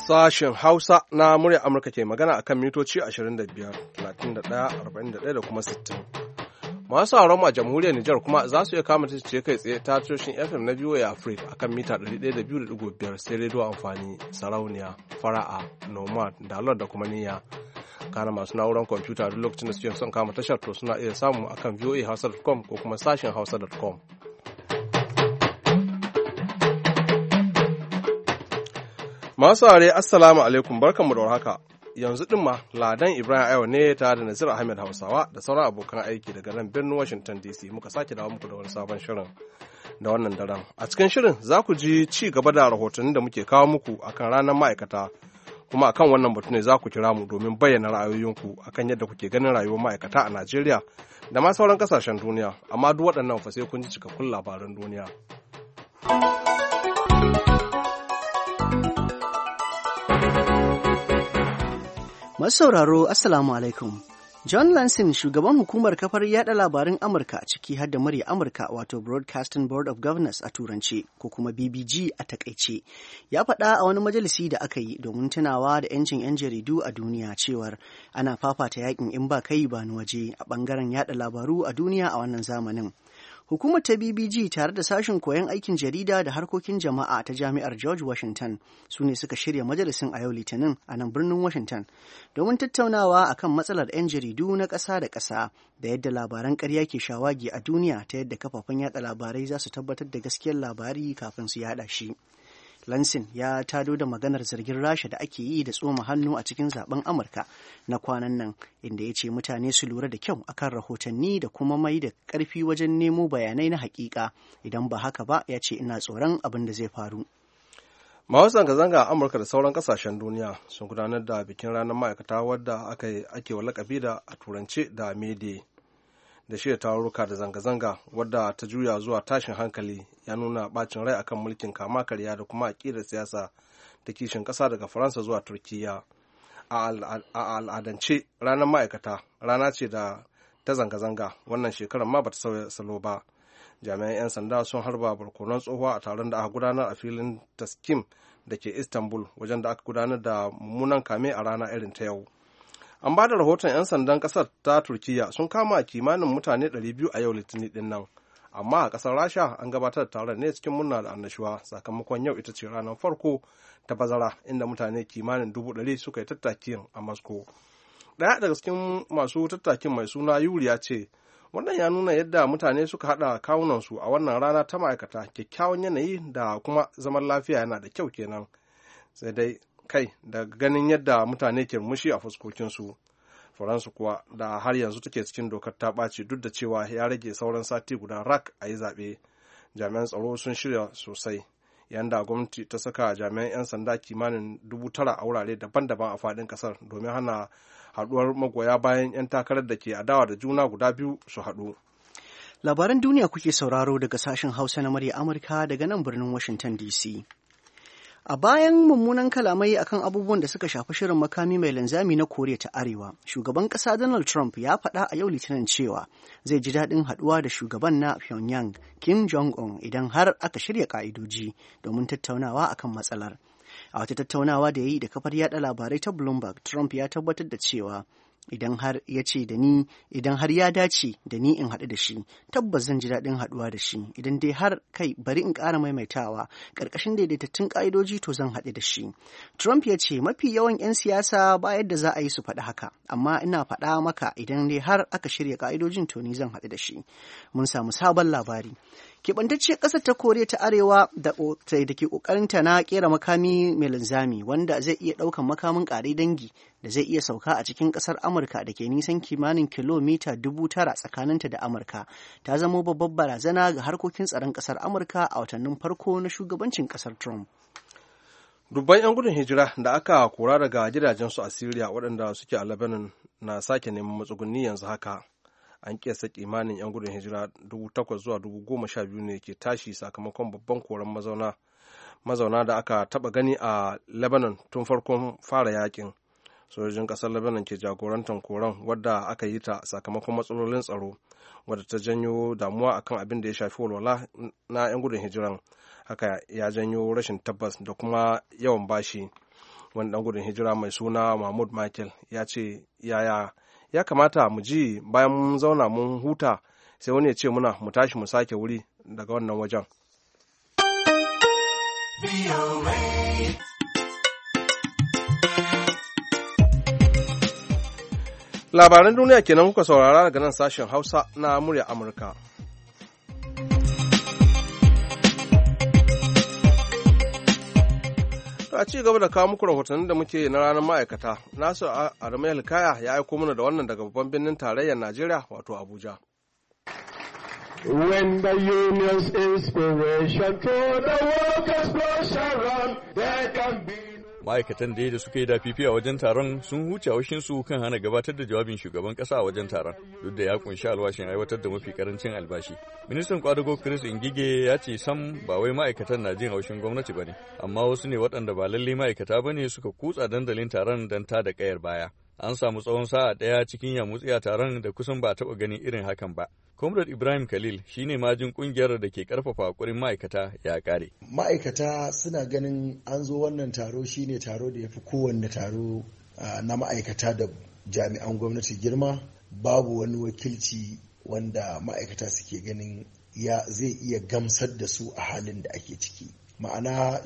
Sashen Hausa na murya Amurka ke magana a kan mitoci 25, 31, 41 da kuma 60. Masu sauran a jamhuriyar Nijar kuma za su iya kama ce kai tsaye ta tashoshin FM na VOA Africa a kan mita 102.5 sai rediyo amfani, sarauniya, fara'a, nomad, dalar da kuma niyya. Kana masu na'urar kwamfuta duk lokacin da suke son kama tashar to suna iya samu a kan voahausa.com ko kuma sashen hausa.com. Masu are assalamu alaikum barkanmu da warhaka. Yanzu din ma Ladan Ibrahim Ayo ne tare da Nazir Ahmed Hausawa da sauran abokan aiki daga nan birnin Washington DC muka sake dawo muku da wani sabon shirin da wannan daren. A cikin shirin za ku ji ci gaba da rahotannin da muke kawo muku akan ranar ma'aikata, kuma akan wannan batu ne za ku kira mu domin bayyana ra'ayoyinku akan yadda kuke ganin rayuwar ma'aikata a Najeriya da ma sauran kasashen duniya, amma duk waɗannan fa sai kun ji cikakkun labaran duniya. Masu sauraro, Assalamu alaikum. John Lansing, shugaban hukumar kafar yada labarin Amurka ciki har da murya Amurka wato Broadcasting Board of Governors a Turance ko kuma BBG a takaice, ya faɗa a wani majalisi da aka yi domin tunawa da 'yancin 'yan jaridu a duniya cewar ana fafata yakin in ba kai ba ni waje a ɓangaren yada labaru a duniya a wannan zamanin. Hukumar ta BBG tare da sashen koyon aikin jarida da harkokin jama'a ta Jami'ar George Washington su ne suka shirya majalisin a yau Litinin a nan birnin Washington domin tattaunawa akan matsalar 'yan jaridu na ƙasa da ƙasa da yadda labaran ƙarya ke shawagi a duniya ta yadda kafafen yada labarai za su tabbatar da gaskiyar labari kafin su yada shi. Lansing ya tado da maganar zargin Rasha da ake yi da tsoma hannu a cikin zaben Amurka na kwanan nan, inda ya ce mutane su lura da kyau akan rahotanni da kuma mai da ƙarfi wajen nemo bayanai na hakika, idan ba haka ba ya ce ina tsoron abin da zai faru. Masu zanga-zanga a Amurka da sauran kasashen duniya sun gudanar da bikin ranar ma'aikata wadda ake wa lakabi da a turance da May da shirya tarurruka da zanga-zanga wadda ta juya zuwa tashin hankali ya nuna bacin rai akan mulkin kama karya da kuma aƙidar siyasa ta kishin ƙasa daga Faransa zuwa Turkiyya. A al'adance ranar ma'aikata rana ce da ta zanga-zanga, wannan shekarar ma bata sauya salo ba. Jami'an 'yan sanda sun harba barkonon tsohuwa a taron da aka gudanar a filin Taskim da ke Istanbul, wajen da aka gudanar da mummunan kame a rana irin ta yau. An ba da rahoton 'yan sandan kasar ta Turkiyya sun kama kimanin mutane 200 a yau Litinin din nan, amma a kasar Rasha an gabatar da taron ne cikin murna da annashuwa sakamakon yau ita ce ranar farko ta bazara inda mutane kimanin 100,000 suka yi tattakin a Moscow. Ɗaya daga cikin masu tattakin mai suna Yuriya ce, wannan ya nuna yadda mutane suka haɗa kawunansu a wannan rana ta ma'aikata, kyakkyawan yanayi da kuma zaman lafiya yana da kyau kenan, sai dai kai da ganin yadda mutane ke mushi a fuskokinsu. Faransa kuwa da har yanzu take cikin dokar ta ɓaci duk da cewa ya rage sauran sati guda rak a yi zaɓe. Jami'an tsaro sun shirya sosai, yanda gwamnati ta saka jami'an 'yan sanda kimanin 9,000 a wurare daban-daban a faɗin ƙasar domin hana haɗuwar magoya bayan 'yan takarar da ke adawa da juna guda biyu su haɗu. Labaran duniya kuke sauraro daga sashen Hausa na murya Amurka daga nan birnin Washington DC. A bayan mummunan kalamai akan abubuwan da suka shafi shirin makami mai linzami na Koriya ta Arewa, shugaban ƙasa Donald Trump ya faɗa a yau Litinin cewa zai ji daɗin haɗuwa da shugaban na Pyongyang Kim Jong-un idan har aka shirya ƙa'idoji domin tattaunawa akan matsalar. A wata tattaunawa da ya yi da kafar yaɗa labarai ta Bloomberg, Trump ya tabbatar da cewa idan har ya dace da ni in haɗu da shi, tabbas zan ji daɗin haɗuwa da shi. Idan dai har kai bari in ƙara maimaitawa ƙarƙashin daidaitattun ƙa'idoji to zan haɗu da shi. Trump ya ce mafi yawan 'yan siyasa ba yadda za a yi su faɗi haka, amma ina faɗa maka idan dai har aka shirya ƙa'idojin to ni zan haɗu da shi. Mun samu sabon labari. Keɓantacciyar ƙasar ta Koriya ta Arewa da ke ƙoƙarinta na ƙera makami mai linzami wanda zai iya ɗaukan makamin ƙare dangi da zai iya sauka a cikin ƙasar Amurka da ke nisan kimanin kilomita 9,000 tsakaninta da Amurka, ta zama babbar barazana ga harkokin tsaron ƙasar Amurka a watannin farko na shugabancin ƙasar Trump. Dubban 'yan gudun hijira da aka kora daga gidajensu a Syria waɗanda suke a Lebanon na sake neman matsugunni yanzu haka. An kiyasta kimanin 'yan gudun hijira 8,000 zuwa 12,000 ne ke tashi sakamakon babban koren mazauna da aka taba gani a Lebanon tun farkon fara yakin. Sojojin kasar Lebanon ke jagorantar koren wadda aka yi ta sakamakon matsalolin tsaro wadda ta janyo damuwa akan abin da ya shafi walwala na 'yan gudun hijiran. Haka ya janyo rashin tabbas da kuma yawan bashi. wani ɗan gudun hijira mai suna mahmud michael ya ce ya kamata mu ji bayan mun zauna mun huta sai wani ya ce muna mu tashi mu sake wuri daga wannan wajen. Labaran duniya kenan kuka saurara daga nan sashen Hausa na murya Amurka. A ci gaba da kawo muku rahotannin da muke na ranar ma'aikata, Nasu Adamu Kaya ya aiko mana da wannan daga babban birnin tarayyar Najeriya wato Abuja. When the union's inspiration to the workers push around, there can be ma'aikatan da suka yi dafifi a wajen taron sun huce haushinsu kan hana gabatar da jawabin shugaban kasa a wajen taron duk da ya kunshi alwashin aiwatar da mafi karancin albashi. Ministan kwadago Chris Ngige ya ce sam ba wai ma'aikatan na jin haushin gwamnati bane, amma wasu ne waɗanda ba lalle ma'aikata bane suka kutsa dandalin taron don ta da kayar baya. An samu tsawon sa'a ɗaya cikin yamutsi a taron da kusan ba taɓa ganin irin hakan ba. Comrade Ibrahim Khalil shine majin kungiyar da ke karfafa hakurin ma'aikata ya kare. Ma'aikata suna ganin an zo wannan taro shine taro da ya fi kowanne taro na ma'aikata da jami'an gwamnati girma. Babu wani wakilci wanda ma'aikata suke ganin zai iya gamsar da su a halin da ake ciki. Ma'ana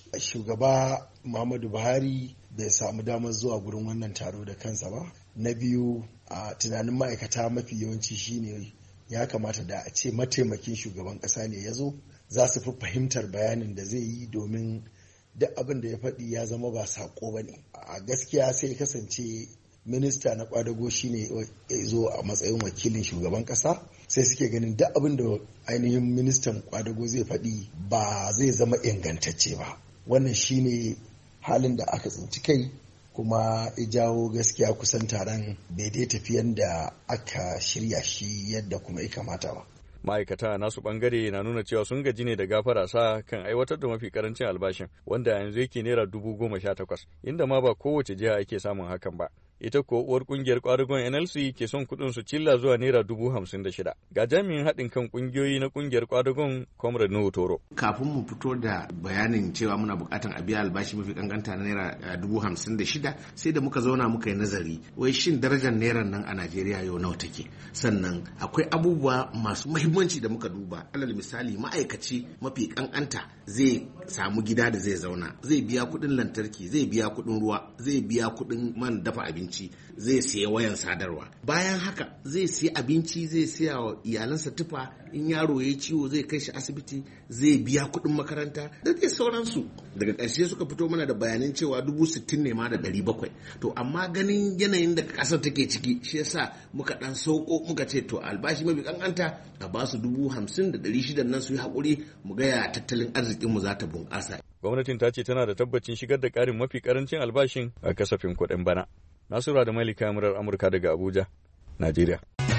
shugaba Muhammadu Buhari bai samu damar zuwa gurin wannan taro da kansa ba. Na biyu a tunanin ma'aikata mafi yawanci shine ya kamata da a ce mataimakin shugaban ƙasa ne ya zo, za su fi fahimtar bayanin da zai yi domin duk abin da ya faɗi ya zama ba saƙo ba ne. A gaskiya sai kasance minista na kwadago shi ne ya zo a matsayin wakilin shugaban ƙasa, sai suke ganin duk abin da ainihin ministan kwadago zai faɗi ba zai zama ingantacce ba. Wannan shi ne halin da aka tsinci kai, kuma ya jawo gaskiya kusan taron bai dai tafi yadda aka shirya shi yadda kuma ya kamata ba. Ma'aikata nasu bangare na nuna cewa sun gaji ne da gafara sa kan aiwatar da mafi karancin albashin wanda yanzu yake naira 18,000 inda ma ba kowace jiha ake samun hakan ba. Ita ko uwar kungiyar kwadugon NLC ke son kudin su cilla zuwa naira 56,000. Ga jami'in haɗin kan kungiyoyi na kungiyar kwadugon Comrade Nuhu Toro. Kafin mu fito da bayanin cewa muna bukatan a biya albashi mafi kankanta na naira 56,000 sai da muka zauna muka yi nazari wai shin darajar naira nan a Najeriya yau nawa take. Sannan akwai abubuwa masu muhimmanci da muka duba. Alal misali ma'aikaci mafi kankanta zai samu gida da zai zauna, zai biya kuɗin lantarki, zai biya kuɗin ruwa, zai biya kuɗin man dafa abinci, zai siya wayan sadarwa. Bayan haka zai siya abinci, zai siya wa iyalansa tufa, in yaro ya ciwo zai kai shi asibiti, zai biya kuɗin makaranta da dai sauransu. Daga ƙarshe suka fito mana da bayanin cewa 60,000 ne ma da 700. To amma ganin yanayin da ƙasar take ciki shi yasa muka ɗan sauko muka ce to albashi mafi kankanta a ba su 50,600 nan su yi haƙuri mu gaya tattalin arzikinmu za ta bunƙasa. Gwamnatin ta ce tana da tabbacin shigar da ƙarin mafi ƙarancin albashin a kasafin kuɗin bana. Nasura da Malika murar Amurka daga Abuja, Najeriya.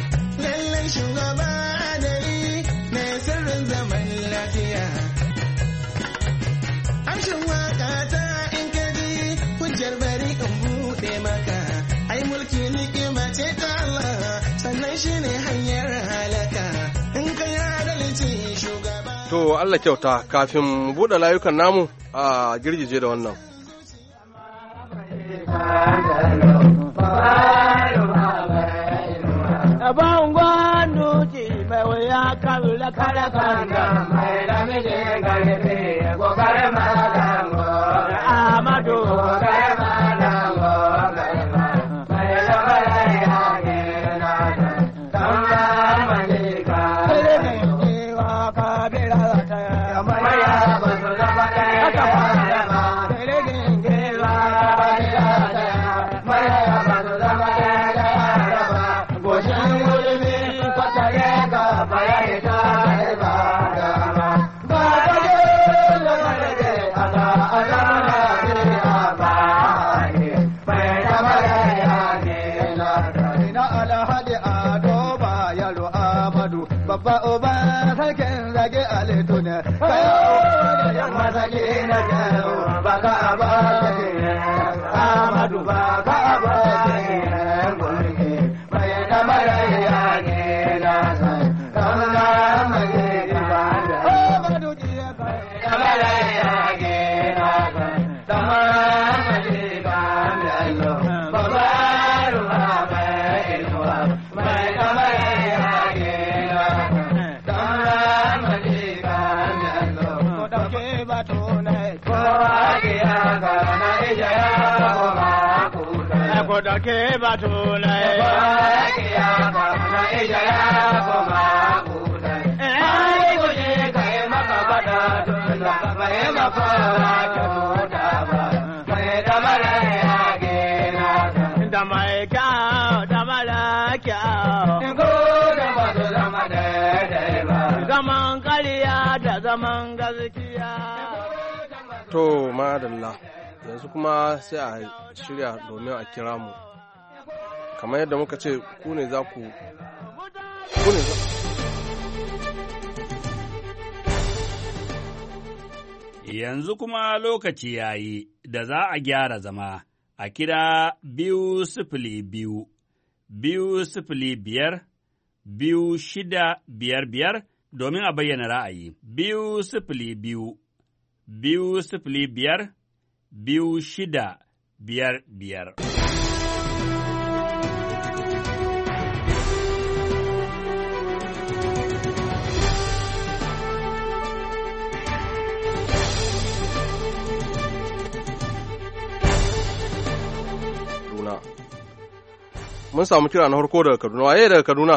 Lallai shugaba adali mai sirrin zaman lafiya. Amshin waka ta in ka ji hujjar bari in buɗe maka. Ai mulki ni'ima ce ta Allah sannan shi ne hanyar halaka. In ka yi adalci shugaba. To Allah kyauta kafin buɗe layukan namu a girgije da wannan. Bangon duki mai wuya kabila kada kanga mai lamide garbe gogare madango Amadu gogare madango mai lamare hage na tamba malika kele wa kabila ta mai ya bazu da bade ka fara kele wa kabila ta mai ya bazu da bade Babba uba sarkin zage alitu ne, kayo da yamma zage na jaro, baka aba Amadu baka aba gulki, mai da mara ya ne na sai, kamna mage ibada. Amadu jiya kai da mara ya ne na sai, tamara mage ko da ke batulai. Bakiya ka na ija ya kuma kudai. Ai guje kai maka bada tun da bai maka ta tuta ba. Mai da mara ya gina da mai kyau da mara kyau. ko da ba su zama daidai ba. Zaman ƙarya da zaman gaskiya. To madalla yanzu kuma sai a shirya domin a kira mu kamar yadda muka ce ku ne za ku yanzu kuma lokaci ya yi da za a gyara zama a kira 202 205 2655 domin a bayyana ra'ayi 202 205 2655. Mun samu kira na harko daga Kaduna. Waye daga Kaduna?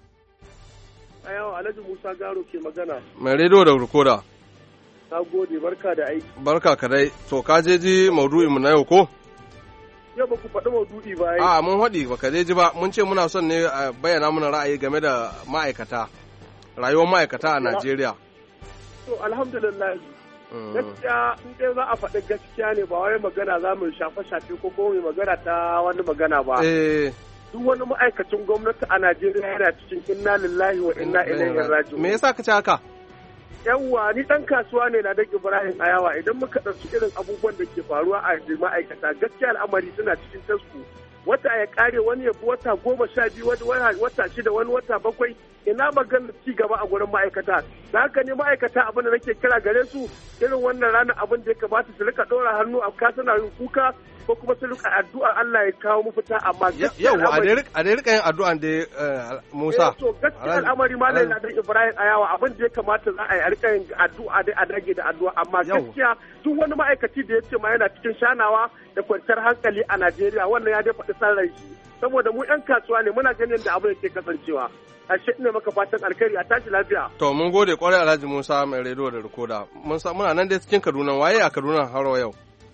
Ayawa Alhaji Musa Garo ke magana. Mai rediyo da rikoda. Na gode, barka da aiki. Barka ka dai. To ka je ji maudu'in mu na yau ko? Yau ba ku faɗi maudu'i ba ai. A mun faɗi ba ka je ji ba. Mun ce muna son ne a bayyana mana ra'ayi game da ma'aikata. Rayuwar ma'aikata a Najeriya. To alhamdulillah. Gaskiya in dai za a faɗi gaskiya ne ba wai magana za mu shafe ko kuma magana ta wani magana ba. Duk wani ma'aikacin gwamnati a Najeriya yana cikin inna lillahi wa inna ilaihi raji'un. Me yasa ka ce haka? Yawwa ni dan kasuwa ne na daga Ibrahim Ayawa idan muka ɗauki irin abubuwan da ke faruwa a ma'aikata gaskiya al'amari suna cikin tasku. Wata ya kare wani ya bi wata 12 wani wata 6 wani wata 7 ina maganar ci gaba a gurin ma'aikata da haka ne ma'aikata abin da nake kira gare su irin wannan ranar abin da ya kamata su rika ɗora hannu a kasana yin kuka ko kuma su rika addu'a Allah ya kawo mafita amma yau a dai rika yin addu'an da Musa to gaskiya al'amari malam Ladan Ibrahim Ayawa abin da ya kamata za a yi a rika yin addu'a dai a dage da addu'a amma gaskiya duk wani ma'aikaci da ya ce ma yana cikin shanawa da kwanciyar hankali a Najeriya wannan ya dai faɗi san rai shi saboda mu 'yan kasuwa ne muna ganin da abin da ke kasancewa ashe ne maka fatan alkhairi a tashi lafiya to mun gode kwarai Alhaji Musa mai rediyo da rikoda muna nan dai cikin Kaduna waye a Kaduna har yau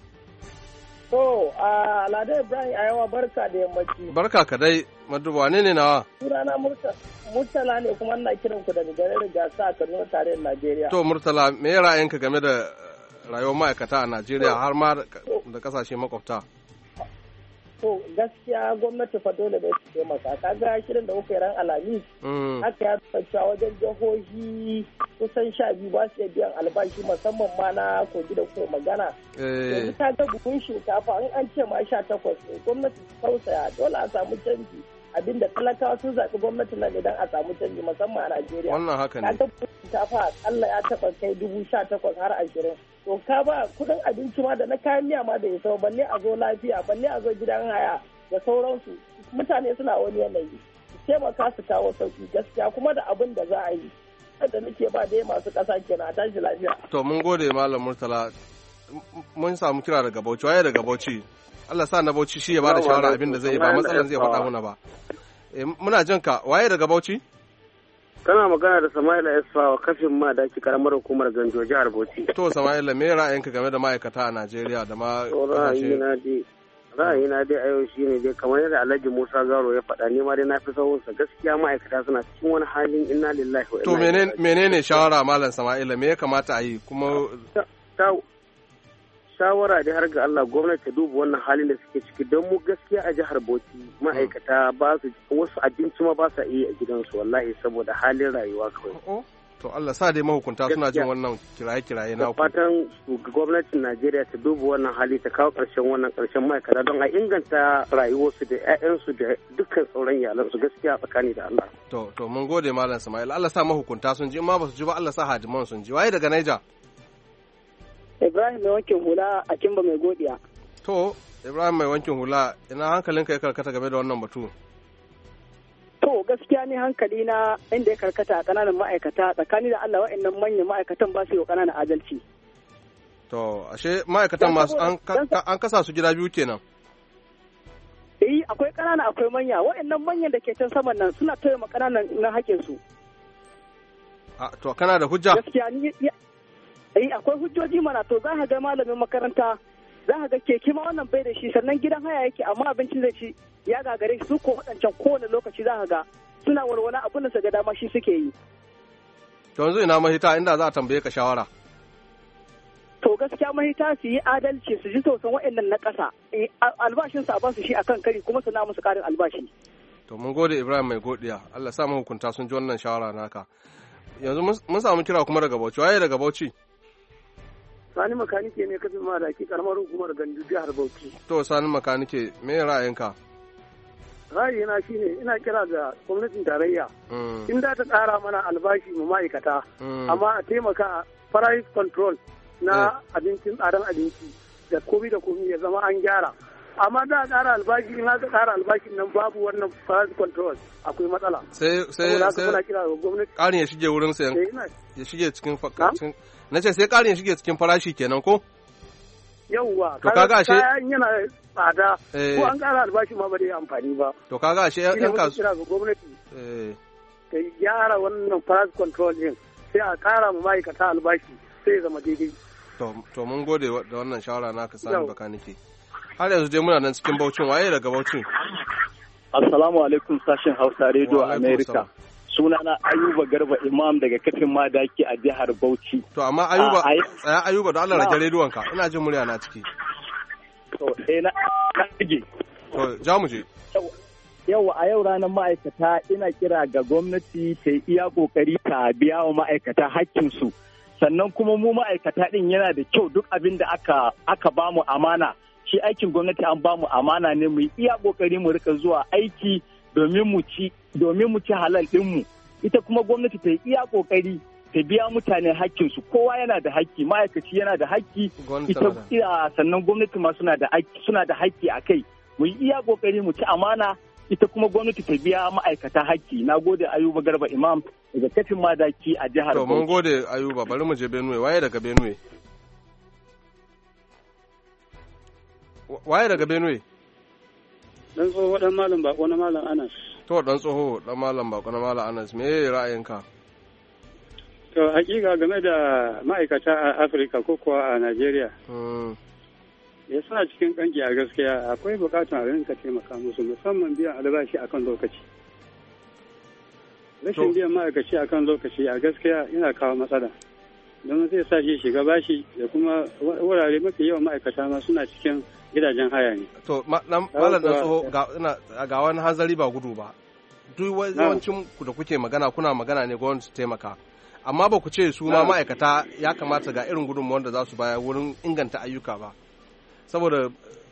to Ladan Ibrahim Ayawa barka da yammaci barka ka dai maduba wane ne nawa sunana Murtala ne kuma ina kiran ku daga garin Gasa a Kaduna tarayyar Najeriya to Murtala me ra'ayinka game da rayuwar ma'aikata a Najeriya har ma da kasashe makwabta to gaskiya gwamnati fa dole bai su taimaka kaga shirin da kuka yi ran Alhamis haka ya tsaya wajen jihohi kusan 12 ba su biyan albashi musamman ma na kogi da kuka magana yanzu ta ga buhun shinkafa in an ce ma 18 gwamnati ta tausaya dole a samu canji abinda talakawa sun zaɓi gwamnati nan idan a samu canji musamman a Najeriya wannan haka ne kaga buhun shinkafa akalla ya taɓa kai 18,000 har 20 to ka ba kudin abinci ma da na kayan miya ma da ya sau balle a zo lafiya balle a zo gidan haya da sauransu mutane suna wani yanayi su taimaka su kawo sauki gaskiya kuma da abin da za a yi da nake ba dai masu ƙasa kenan a tashi lafiya to mun gode malam Murtala mun samu kira daga Bauchi waye daga Bauchi Allah sa na Bauchi shi ya bada shawara abin da zai yi ba matsalan zai faɗa muna ba muna jin ka waye daga Bauchi kana magana da Sama'ila Esfawa kafin ma da ki karamar hukumar Ganjo jihar Bauchi. To Sama'ila me ra'ayinka game da ma'aikata a Najeriya da ma ra'ayina dai a yau shine dai kamar yadda Alhaji Musa Garo ya faɗa ni ma dai na fi sahun sa gaskiya ma'aikata suna cikin wani halin inna lillahi wa inna ilaihi. To menene shawara malam Sama'ila me ya kamata a yi kuma shawara dai har ga Allah gwamnati ta duba wannan halin da suke ciki don mu gaskiya a jihar Bauchi ma'aikata ba su wasu abinci ma ba sa iya a gidansu wallahi saboda halin rayuwa kawai. To Allah sa dai mahukunta suna jin wannan kiraye-kiraye na ku. Fatan gwamnatin Najeriya ta duba wannan hali ta kawo ƙarshen ma'aikata don a inganta rayuwarsu da 'ya'yansu da dukkan sauran iyalansu gaskiya tsakani da Allah. To mun gode malam Sama'il Allah sa mahukunta sun ji in ma ba su ji ba Allah sa hadiman sun ji waye daga Niger. Ibrahim mai wankin hula a Kimba mai godiya. To, Ibrahim mai wankin hula, ina hankalinka ya karkata game da wannan batu? To, gaskiya ne hankali na inda ya karkata a ƙananan ma'aikata tsakani da Allah wa'annan manyan ma'aikatan ba su yi wa ƙananan adalci. To, ashe ma'aikatan masu an kasa su gida biyu kenan. akwai ƙanana akwai manya, waɗannan manyan da ke can saman nan suna tauye ma ƙananan na haƙƙin su. To kana da hujja? Gaskiya ni akwai hujjoji mana, to za ka ga malamin makaranta, za ka ga keke ma wannan bai da shi, sannan gidan haya yake amma abincin zai ci ya gagare su ko waɗancan kowane lokaci za ka ga suna walwala abin da su ga dama shi suke yi. To yanzu ina mahita inda za a tambaye ka shawara. To gaskiya mahita su yi adalci, su ji tausan waɗannan na ƙasa, albashin su a ba su shi akan kari kuma su na musu ƙarin albashi. To mun gode Ibrahim mai godiya, Allah sa mu hukunta sun ji wannan shawara naka. Yanzu mun samu kira kuma daga Bauchi, waye daga Bauchi? Sani makanike ne kafin ma da ke karamar hukumar Gandu jihar Bauchi. To Sani makanike, me ra'ayinka? Ra'ayina shine ina kira ga gwamnatin tarayya. In da ta ƙara mana albashi mu ma'aikata, amma a taimaka price control na abincin tsadan abinci da komi ya zama an gyara. Amma da a ƙara albashi, in aka ƙara albashin nan babu wannan price control akwai matsala. Sai ƙarin ya shige wurin sayan, ya shige cikin na ce sai ƙarin ya shige cikin farashi kenan ko? Yawwa, to kaga ashe kayan yana tsada ko an ƙara albashi ma ba da amfani ba. To kaga ashe yan kasu kira ga gwamnati ta gyara wannan price control din, sai a ƙara mu ma'aikata albashi sai ya zama daidai. To mun gode da wannan shawara naka Sani bakanike. Har yanzu dai muna nan cikin Bauchin, waye daga Bauchin? Assalamu alaikum sashen Hausa Radio America. Sunana Ayuba Garba Imam daga kafin madaki a jihar Bauchi. To amma Ayuba da Allah rage rediyon ka, ina jin murya na ciki. To na rage. To ja mu je. Yau a yau ranar ma'aikata ina kira ga gwamnati ta yi iya kokari ta biya wa ma'aikata hakkinsu. Sannan kuma mu ma'aikata din yana da kyau duk abin da aka bamu amana. Shi aikin gwamnati an bamu amana ne mu yi iya kokari mu rika zuwa aiki domin mu ci halal ɗinmu. Ita kuma gwamnati ta yi iya kokari ta biya mutane hakkinsu. Kowa yana da hakki, ma'aikaci yana da hakki, sannan gwamnati ma suna da hakki a kai. Mu yi iya kokari mu ci amana, ita kuma gwamnati ta biya ma'aikata hakki. Na gode Ayuba Garba Imam daga kafin madaki a jihar Bauchi. To mun gode Ayuba, bari mu je Benue, waye daga Benue? Waye daga Benue? Dan tsoho dan malam bako na malam Anas. To dan tsoho dan malam bako na malam Anas, me ra'ayinka? To hakika game da ma'aikata a Afirka ko kuwa a Najeriya. Ya suna cikin kanki a gaskiya, akwai bukatun a rinka taimaka musu musamman biyan albashi akan lokaci. Rashin biyan ma'aikaci akan lokaci a gaskiya yana kawo matsala. Don zai sa shi shiga bashi da kuma wurare mafi yawan ma'aikata ma suna cikin gidajen haya ne. To, malam da tsoho ga wani hanzari ba gudu ba. Duk yawancin ku da kuke magana kuna magana ne gwamnati su taimaka. Amma ba ku ce su ma ma'aikata ya kamata ga irin gudunmuwar da za su baya wurin inganta ayyuka ba. Saboda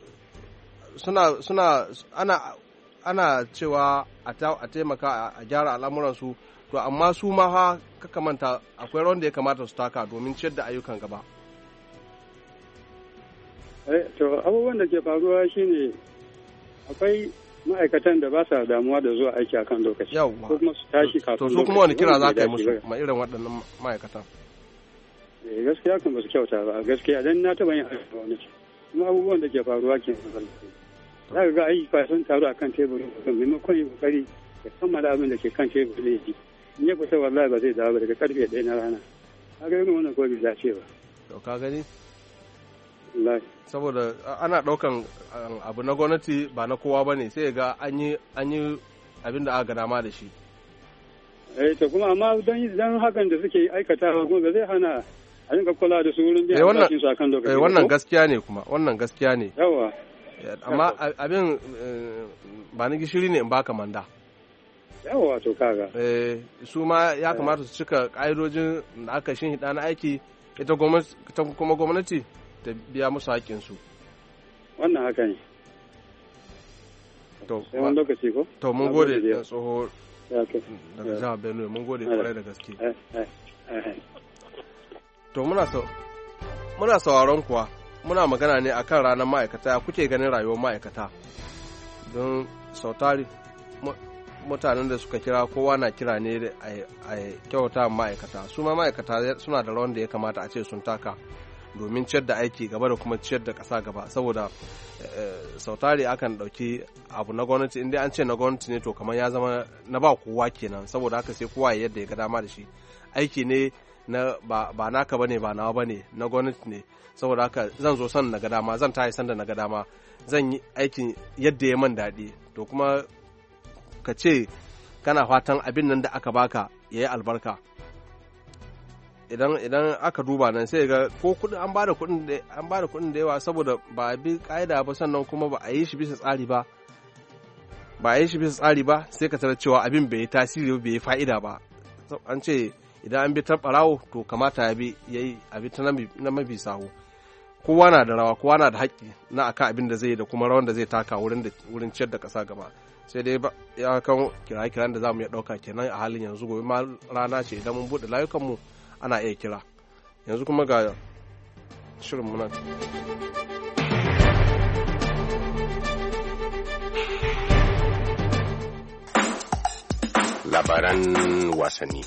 ana cewa a taimaka a gyara al'amuransu, to amma su ma ha kaka manta akwai rawan da ya kamata su taka domin ciyar da ayyukan gaba. To abubuwan da ke faruwa shine akwai ma'aikatan da ba sa damuwa da zuwa aiki akan lokaci ko kuma su tashi kafin. To su kuma wani kira za ka yi musu ma irin waɗannan ma'aikatan? Gaskiya kan ba su kyauta ba, gaskiya dan na taɓa yin aiki wani kuma abubuwan da ke faruwa ke nan. Za ka ga ayyuka sun taru akan teburin mutum maimakon yi kokari ya kammala abin da ke kan teburin laifi. In ya fita wallahi ba zai dawo ba daga karfe 1 na rana. Ka ga irin wannan ko bai dace ba. To ka gani? Saboda ana ɗaukan abu na gwamnati ba na kowa ba ne, sai ga an yi abin da aka ga dama da shi. To kuma amma don hakan da suke aikatawa kuma ba zai hana a rinka kula da su wurin biyan albashin su akan lokaci. Wannan gaskiya ne kuma, wannan gaskiya ne. Yawa. Amma abin ba ni gishiri ne in baka manda. Yawa to kaga. Su ma ya kamata su cika ƙa'idojin da aka shin hida na aiki, ita kuma gwamnati ta biya musu haƙƙinsu. Wannan haka ne. Sai wani lokaci ko? To mun gode da tsoho daga jihar Benue, mun gode kwarai da gaske. To muna sauraron kuwa, muna magana ne akan ranar ma'aikata, kuke ganin rayuwar ma'aikata. Don sautari mutanen da suka kira kowa na kira ne a kyauta ma'aikata. Su ma ma'aikata suna da rawan da ya kamata a ce sun taka domin ciyar da aiki gaba da kuma ciyar da ƙasa gaba, saboda sautari akan ɗauki abu na gwamnati, inda an ce na gwamnati ne to kamar ya zama na ba kowa kenan, saboda haka sai kowa yadda ya ga dama da shi. Aiki ne na ba naka bane ba nawa bane, na gwamnati ne, saboda haka zan zo san na ga dama, zan tayi san da na ga dama, zan yi aikin yadda ya man daɗi. To kuma ka ce kana fatan abin nan da aka baka ya yi albarka, idan aka duba nan sai ga ko kudin an bada kudin da yawa saboda ba a bi ka'ida ba, sannan kuma ba a yi shi bisa tsari ba, sai ka tarar cewa abin bai yi tasiri ba, bai yi fa'ida ba. An ce idan an bi ta barawo to kamata yayi abi ta na mabi sahu. Kowa na da rawa, kowa na da haƙƙi na akan abin da zai yi da kuma rawan da zai taka wurin ciyar da ƙasa gaba. Sai dai ya kan kira-kiran da za mu iya ɗauka kenan a halin yanzu. Gobe ma rana ce idan mun buɗe layukanmu ana iya kira. Yanzu kuma ga shirin mu nan. Labaran wasanni.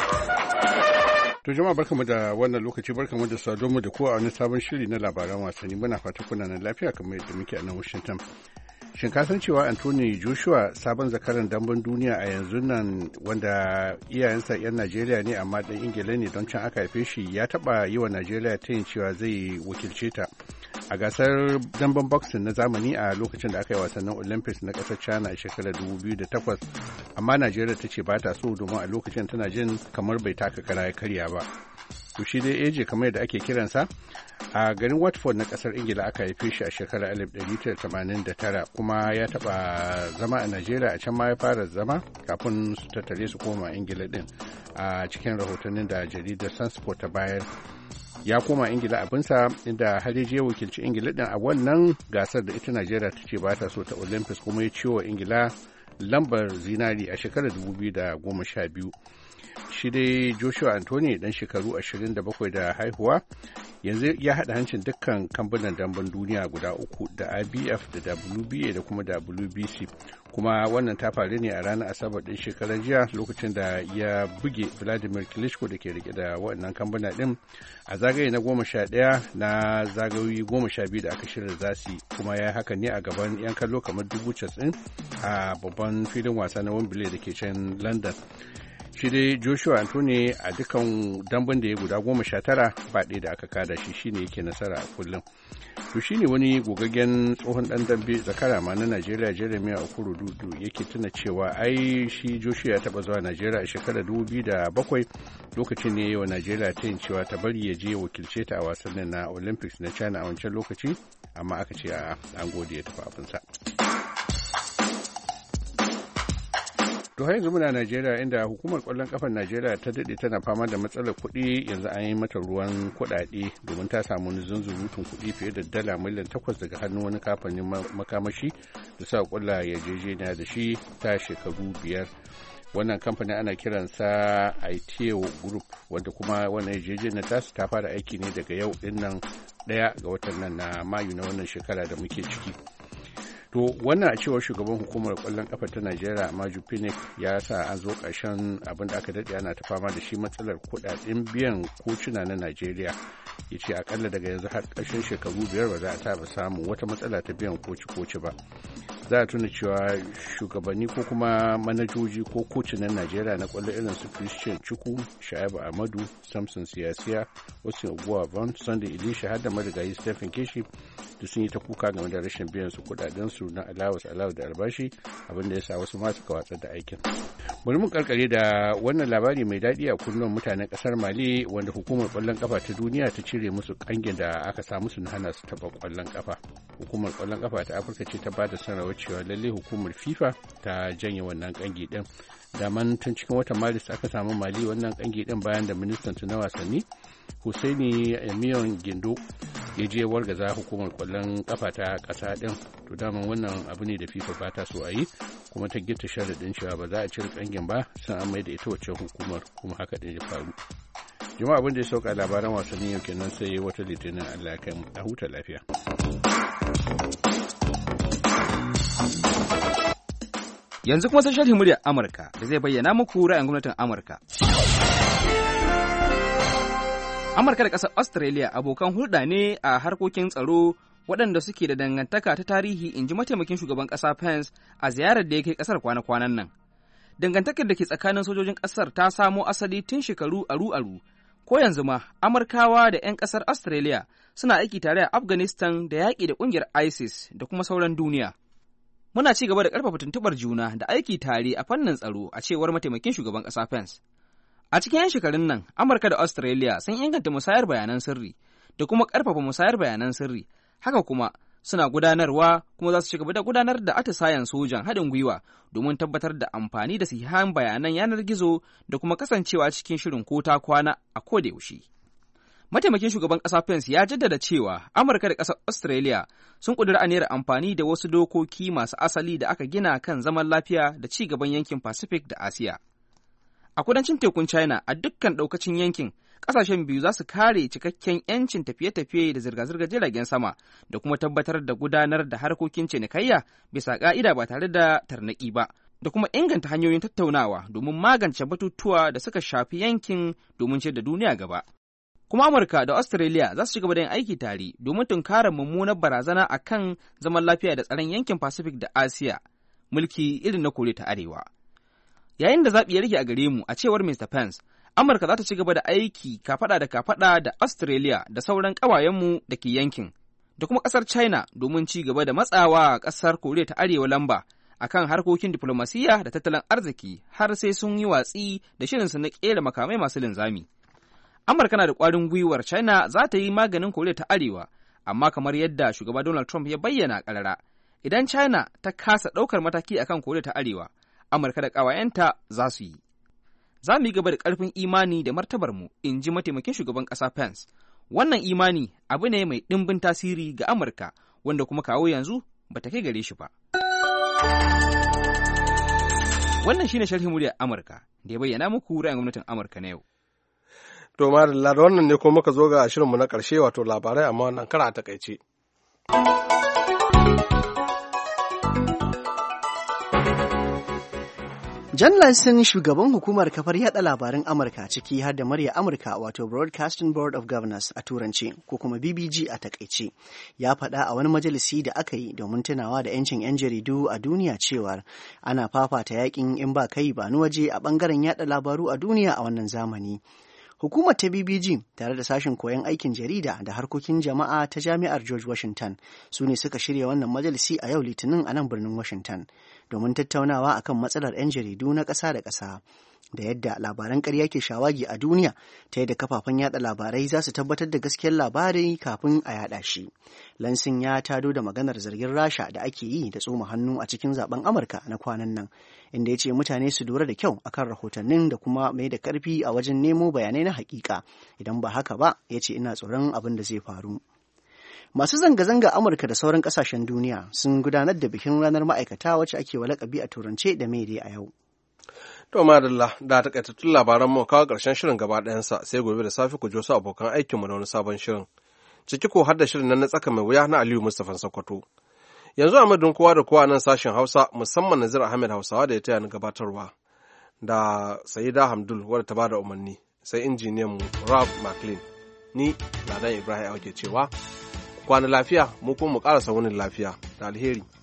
To jama'a barkamu da wannan lokaci, barkamu da saduwa da kowa a wani sabon shiri na labaran wasanni. Muna fata kuna nan lafiya kamar yadda muke a nan Washington. Shin ka san cewa Anthony Joshua sabon zakaran damben duniya a yanzu nan, wanda iyayensa 'yan Najeriya ne amma ɗan Ingila ne don can aka haife shi, ya taɓa yi wa Najeriya ta yin cewa zai wakilce ta a gasar damben boxing na zamani a lokacin da aka yi wasannin Olympics na ƙasar China a shekarar 2008, amma Najeriya ta ce ba ta so domin a lokacin tana jin kamar bai taka kara ya karya ba. To shi dai AJ kamar yadda ake kiransa, a garin Watford na kasar Ingila aka haife shi a shekarar 1989, kuma ya taba zama a Najeriya, a can ma ya fara zama kafin su tattare su koma Ingila din. A cikin rahotannin da jaridar Sunsport ta bayar, ya koma Ingila abinsa, inda har ya je wakilci Ingila din a wannan gasar da ita Najeriya ta ce ba ta so ta Olympics, kuma ya ciwo Ingila lambar zinari a shekarar 2012. Shi dai Joshua Anthony dan shekaru 27 da haihuwa, yanzu ya haɗa hancin dukkan kambunan damben duniya guda uku, da IBF da WBA da kuma WBC, kuma wannan ta faru ne a ranar Asabar din shekarar jiya, lokacin da ya buge Vladimir Klitschko da ke rike da waɗannan kambuna din a zagaye na 11 na zagayoyi 12 da aka shirya zasi, kuma ya haka ne a gaban 'yan kallo kamar 90,000 a babban filin wasa na Wembley da ke can London. Shi dai Joshua Anthony a dukkan damben da ya guda 19 ba ɗaya da aka kada shi, shine yake nasara a kullum. To shine wani gogaggen tsohon ɗan dambe zakara ma na Najeriya, Jeremiah Okurududu, yake tuna cewa ai shi Joshua ya taɓa zuwa Najeriya a shekarar 2007, lokacin ne wa Najeriya ta yin cewa ta bari ya je wakilce ta a wasannin na Olympics na China a wancan lokaci, amma aka ce a an gode ya tafi abinsa. To har yanzu muna Najeriya, inda hukumar kwallon kafar Najeriya ta daɗe tana fama da matsalar kuɗi. Yanzu an yi mata ruwan kuɗaɗe domin ta samu wani zunzurutun kuɗi fiye da dala miliyan 8 daga hannun wani kamfanin makamashi da sa kulla yarjejeniya da shi ta shekaru 5. Wannan kamfanin ana kiransa Aiteo Group, wanda kuma wannan yarjejeniyar tasu ta fara aiki ne daga yau ɗin nan 1 ga watan nan na Mayu na wannan shekara da muke ciki. To wannan a cewar shugaban hukumar kwallon kafa ta Najeriya, Maju Pinnick, ya sa an zo ƙarshen abin da aka daɗe ana ta fama da shi, matsalar kuɗaɗen biyan kocina na Najeriya. Ya ce akalla daga yanzu har ƙarshen shekaru 5 ba za a taɓa samun wata matsala ta biyan koci ba. Za a tuna cewa shugabanni ko kuma manajoji ko kocinan Najeriya na kwallo irin su Christian Chukwu, Shaibu Ahmadu, Samson Siyasiya, Osin Ogbuavan, Sunday Elisha har da marigayi Stephen Keshi da sun yi ta kuka game da rashin biyan su kuɗaɗensu na allowance da albashi, abin da ya sa wasu ma suka watsar da aikin. Bari mu karkare da wannan labari mai daɗi a kullum mutanen ƙasar Mali, wanda hukumar ƙwallon ƙafa ta duniya ta cire musu ƙangin da aka samu su na hana su taɓa ƙwallon ƙafa. Hukumar ƙwallon ƙafa ta Afirka ce ta ba da sanarwar cewa lalle hukumar FIFA ta janye wannan ƙangi ɗin. Daman tun cikin watan Maris aka samu Mali wannan ƙangi ɗin bayan da ministan na wasanni Hussaini Emiyon Gindo ya je wargaza hukumar kwallon kafa ta ƙasa ɗin. To daman wannan abu ne da FIFA ba ta so a yi, kuma ta gita sharaɗin cewa ba za a cire ƙangin ba sun an mai da ita wacce hukumar, kuma haka ɗin ya faru. Jama'a abin da ya sauka labaran wasanni yau kenan, sai wata litinin Allah kai mu a huta lafiya. Yanzu kuma sai sharhin muryar Amurka da zai bayyana muku ra'ayin gwamnatin Amurka. Amurka da ƙasar Australia abokan hulɗa ne a harkokin tsaro waɗanda suke da dangantaka ta tarihi, in ji mataimakin shugaban ƙasa Pence a ziyarar da ya kai ƙasar kwana-kwanan nan. Dangantakar da ke tsakanin sojojin ƙasar ta samo asali tun shekaru aru-aru. Ko yanzu ma, Amurkawa da 'yan ƙasar Australia suna aiki tare a Afghanistan da yaƙi da ƙungiyar ISIS da kuma sauran duniya. Muna ci gaba da ƙarfafa tuntuɓar juna da aiki tare a fannin tsaro, a cewar mataimakin shugaban ƙasa Pence. A cikin 'yan shekarun nan, Amurka da Australia sun inganta musayar bayanan sirri da kuma ƙarfafa musayar bayanan sirri. Haka kuma suna gudanarwa kuma za su ci gaba da gudanar da atisayen sojan haɗin gwiwa domin tabbatar da amfani da sahihan bayanan yanar gizo da kuma kasancewa cikin shirin ko ta kwana a koda yaushe. Mataimakin shugaban ƙasa Pence ya jaddada cewa Amurka da ƙasar Australia sun ƙudiri aniyar amfani da wasu dokoki masu asali da aka gina kan zaman lafiya da ci gaban yankin Pacific da Asiya. A kudancin tekun China, a dukkan ɗaukacin yankin, ƙasashen biyu za su kare cikakken 'yancin tafiye-tafiye da zirga-zirgar jiragen sama da kuma tabbatar da gudanar da harkokin cinikayya bisa ƙa'ida ba tare da tarnaƙi ba, da kuma inganta hanyoyin tattaunawa domin magance batutuwa da suka shafi yankin domin ciyar da duniya gaba. Kuma Amurka da Australia za su ci gaba da yin aiki tare domin tunkarar mummunar barazana a kan zaman lafiya da tsaron yankin Pacific da Asiya, mulki irin na Koriya ta Arewa. Yayin da zaɓi ya rage a gare mu, a cewar Mr. Pence, Amurka za ta ci gaba da aiki kafaɗa da kafaɗa da Australia da sauran ƙawayenmu da ke yankin, da kuma ƙasar China domin ci gaba da matsawa a ƙasar Koriya ta Arewa lamba a kan harkokin diflomasiyya da tattalin arziki har sai sun yi watsi da shirinsu na ƙera makamai masu linzami. Amurka na da ƙwarin gwiwar China za ta yi maganin Koriya ta Arewa, amma kamar yadda shugaba Donald Trump ya bayyana ƙarara, idan China ta kasa ɗaukar mataki akan Koriya ta Arewa, Amurka da ƙawayenta za su yi. Za mu yi gaba da ƙarfin imani da martabarmu, in ji mataimakin shugaban ƙasa Pence. Wannan imani abu ne mai ɗimbin tasiri ga Amurka, wanda kuma kawo yanzu ba ta kai gare shi ba. Wannan shine sharhin muryar Amurka da ya bayyana muku ra'ayin gwamnatin Amurka na yau. To madalla, da wannan ne ko muka zo ga shirinmu na ƙarshe, wato labarai amma wannan kara a takaice. John Lanson, shugaban hukumar kafar yada labaran Amurka, ciki har da murya Amurka wato Broadcasting Board of Governors a Turance ko kuma BBG a takaice, ya faɗa a wani majalisi da aka yi domin tunawa da 'yancin 'yan jaridu a duniya cewar ana fafata yakin in ba kai ba ni waje a ɓangaren yada labaru a duniya a wannan zamani. Hukumar ta BBG tare da sashen koyon aikin jarida da harkokin jama'a ta Jami'ar George Washington su ne suka shirya wannan majalisi a yau Litinin a nan birnin Washington domin tattaunawa akan matsalar 'yan jaridu na ƙasa da ƙasa da yadda labaran ƙarya ke shawagi a duniya ta yadda kafafen yada labarai za su tabbatar da gaskiyar labari kafin a yada shi. Lansin ya tado da maganar zargin Rasha da ake yi da tsoma hannu a cikin zaben Amurka na kwanan nan, inda ya ce mutane su lura da kyau akan rahotannin da kuma mai da karfi a wajen nemo bayanai na hakika, idan ba haka ba ya ce ina tsoron abin da zai faru. Masu zanga-zanga Amurka da sauran kasashen duniya sun gudanar da bikin ranar ma'aikata wacce ake wa lakabi a turance da May Day a yau. To madalla, da takaitattun labaran mu kawo ƙarshen shirin gaba ɗayansa, sai gobe da safe ku jo su abokan aikinmu da wani sabon shirin. Ciki ko har da shirin nan na tsaka mai wuya na Aliyu Mustapha Sokoto. Yanzu a madadin kowa da kowa nan sashen Hausa, musamman Nazir Ahmed Hausawa da ya taya ni gabatarwa, da Sayyida Hamdul wadda ta bada umarni, sai injiniyan mu Rob McLean. Ni Ladan Ibrahim ke cewa kwana lafiya, mu kuma mu ƙarasa wunin lafiya da alheri.